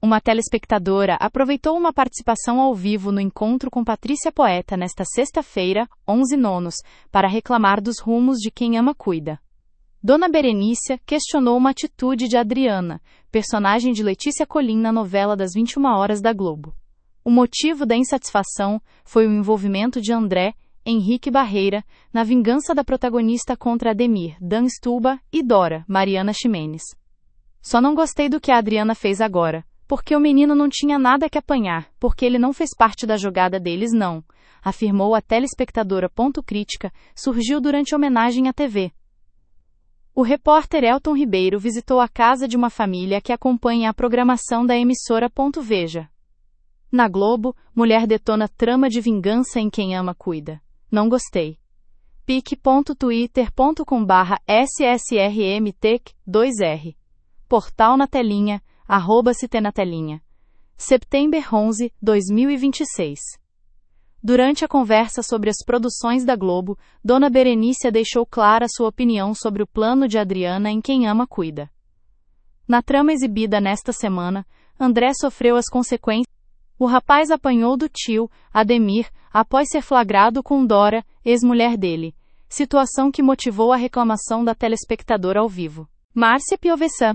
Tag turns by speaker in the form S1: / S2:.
S1: Uma telespectadora aproveitou uma participação ao vivo no encontro com Patrícia Poeta nesta sexta-feira, 11 nonos, para reclamar dos rumos de quem ama cuida. Dona Berenícia questionou uma atitude de Adriana, personagem de Letícia Colin na novela das 21 horas da Globo. O motivo da insatisfação foi o envolvimento de André Henrique Barreira na vingança da protagonista contra Ademir, Dan Stulba e Dora, Mariana Ximenes. Só não gostei do que a Adriana fez agora, porque o menino não tinha nada que apanhar, porque ele não fez parte da jogada deles não, afirmou a telespectadora. Crítica surgiu durante homenagem à TV. O repórter Elton Ribeiro visitou a casa de uma família que acompanha a programação da emissora. Veja. Na Globo, mulher detona trama de vingança em quem ama cuida. Não gostei. pic.twitter.com/ssrmtech2r. Portal na telinha, @se na telinha. Setembro 11, 2026. Durante a conversa sobre as produções da Globo, Dona Berenícia deixou clara sua opinião sobre o plano de Adriana em Quem Ama Cuida. Na trama exibida nesta semana, André sofreu as consequências. O rapaz apanhou do tio, Ademir, após ser flagrado com Dora, ex-mulher dele, situação que motivou a reclamação da telespectadora ao vivo. Márcia Piovesan.